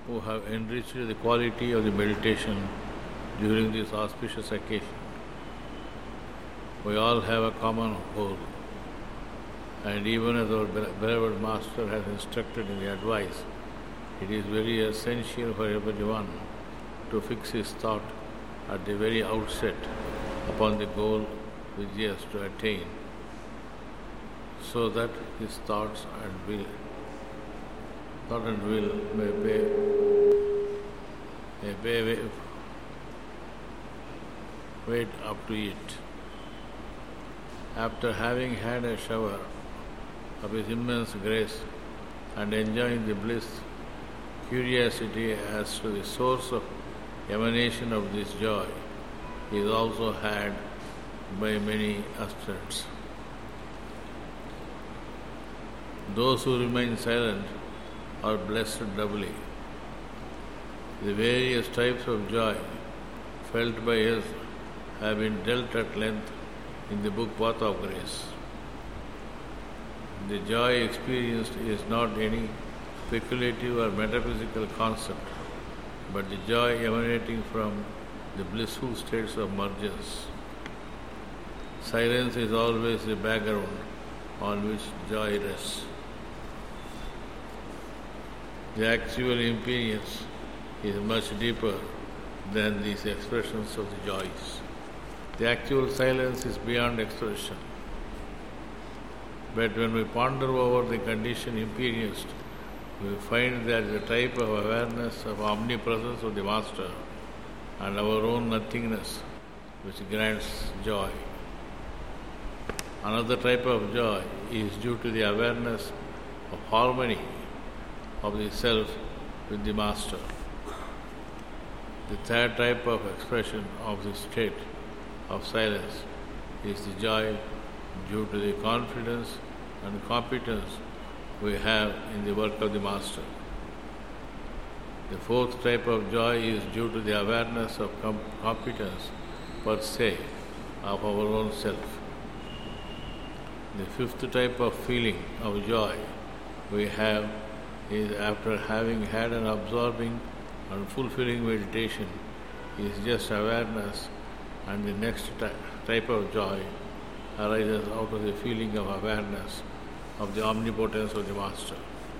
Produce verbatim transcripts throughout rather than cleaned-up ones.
who have enriched the quality of the meditation during this auspicious occasion. We all have a common goal, and even as our beloved Master has instructed in the advice, it is very essential for everyone to fix his thought at the very outset upon the goal which he has to attain, so that his thoughts and will, thought and will may pay, may pay weight up to it. After having had a shower of his immense grace and enjoying the bliss, curiosity as to the source of emanation of this joy is also had by many aspirants. Those who remain silent are blessed doubly. The various types of joy felt by us have been dealt at length in the book Path of Grace. The joy experienced is not any speculative or metaphysical concept, but the joy emanating from the blissful states of mergence. Silence is always the background on which joy rests. The actual experience is much deeper than these expressions of the joys. The actual silence is beyond expression. But when we ponder over the condition experienced, we find that the type of awareness of omnipresence of the Master and our own nothingness which grants joy. Another type of joy is due to the awareness of harmony of the self with the Master. The third type of expression of the state of silence is the joy due to the confidence and competence we have in the work of the Master. The fourth type of joy is due to the awareness of com- competence per se of our own self. The fifth type of feeling of joy we have is after having had an absorbing and fulfilling meditation is just awareness, and the next ty- type of joy arises out of the feeling of awareness of the omnipotence of the Master.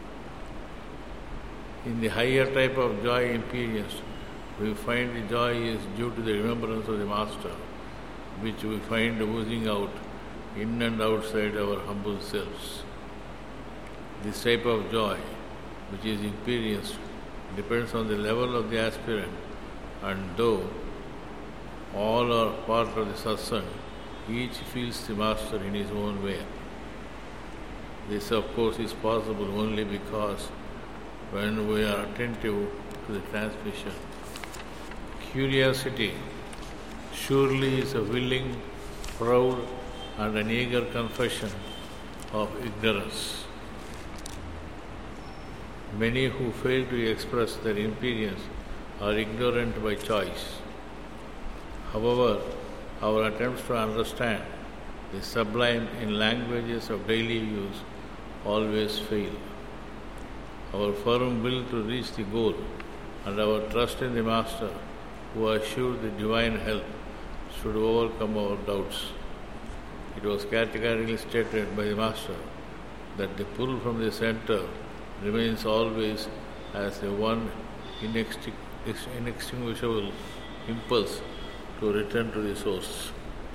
In the higher type of joy experienced, we find the joy is due to the remembrance of the Master, which we find oozing out in and outside our humble selves. This type of joy, which is experienced, depends on the level of the aspirant, and though all are part of the satsang, each feels the Master in his own way. This, of course, is possible only because when we are attentive to the transmission. Curiosity surely is a willing, proud, and an eager confession of ignorance. Many who fail to express their experience are ignorant by choice. However, our attempts to understand the sublime in languages of daily use always fail. Our firm will to reach the goal and our trust in the Master, who assured the divine help, should overcome our doubts. It was categorically stated by the Master that the pull from the center remains always as a one inextinguishable impulse to return to the source.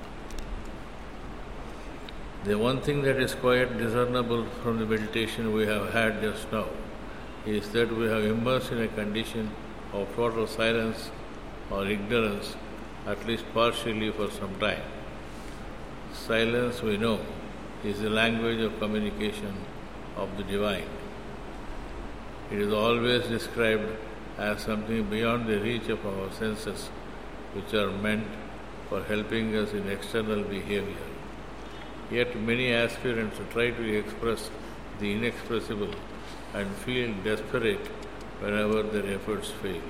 The one thing that is quite discernible from the meditation we have had just now is that we have immersed in a condition of total silence or ignorance, at least partially for some time. Silence, we know, is the language of communication of the divine. It is always described as something beyond the reach of our senses, which are meant for helping us in external behavior. Yet many aspirants try to express the inexpressible and feel desperate whenever their efforts fail.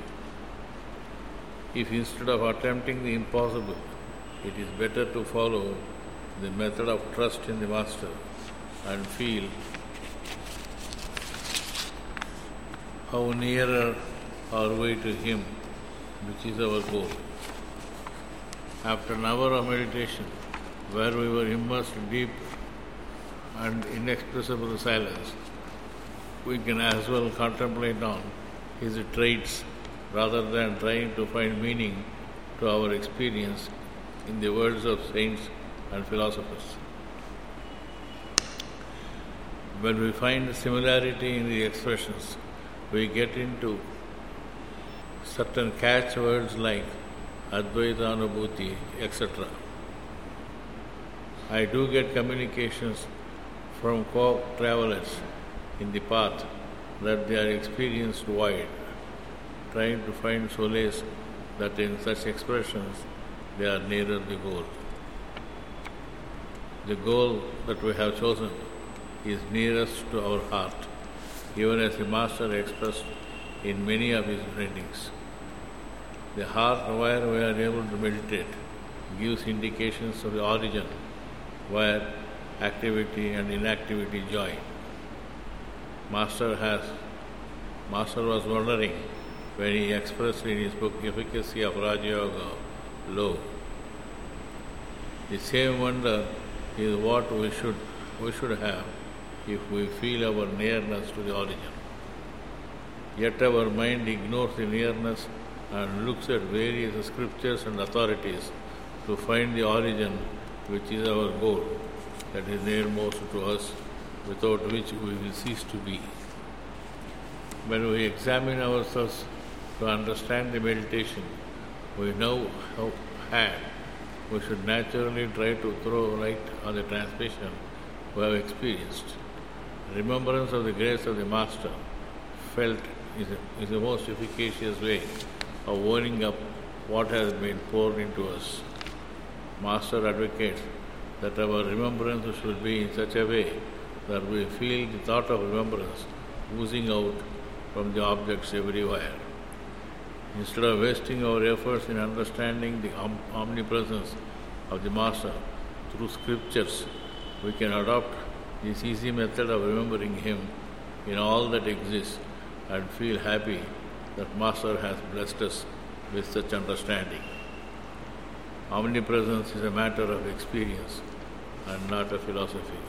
If instead of attempting the impossible, it is better to follow the method of trust in the Master and feel how nearer our way to Him, which is our goal. After an hour of meditation, where we were immersed in deep and inexpressible silence, we can as well contemplate on His traits rather than trying to find meaning to our experience in the words of saints and philosophers. When we find similarity in the expressions, we get into certain catchwords like Advaita Anubhuti, et cetera. I do get communications from co-travelers in the path that they are experienced wide, trying to find solace that in such expressions they are nearer the goal. The goal that we have chosen is nearest to our heart, even as the Master expressed in many of his writings. The heart where we are able to meditate gives indications of the origin where activity and inactivity join. Master has Master was wondering when he expressed in his book Efficacy of Raja Yoga, lo, the same wonder is what we should we should have if we feel our nearness to the origin. Yet our mind ignores the nearness and looks at various scriptures and authorities to find the origin, which is our goal, that is nearmost to us, without which we will cease to be. When we examine ourselves to understand the meditation we now have had, we should naturally try to throw light on the transmission we have experienced. Remembrance of the grace of the Master felt is, a, is the most efficacious way of warming up what has been poured into us. Master advocates that our remembrance should be in such a way that we feel the thought of remembrance oozing out from the objects everywhere. Instead of wasting our efforts in understanding the om- omnipresence of the Master through scriptures, we can adopt this easy method of remembering Him in all that exists and feel happy that Master has blessed us with such understanding. Omnipresence is a matter of experience and not a philosophy.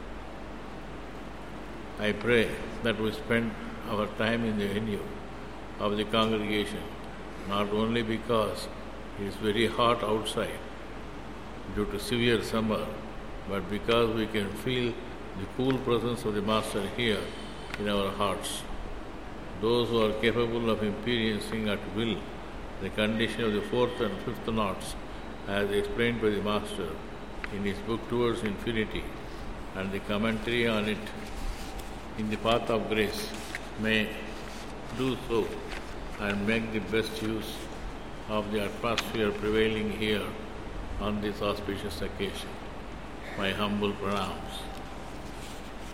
I pray that we spend our time in the venue of the congregation not only because it is very hot outside due to severe summer, but because we can feel the cool presence of the Master here in our hearts. Those who are capable of experiencing at will the condition of the fourth and fifth knots, as explained by the Master in his book Towards Infinity and the commentary on it in the Path of Grace, may do so and make the best use of the atmosphere prevailing here on this auspicious occasion. My humble pranams.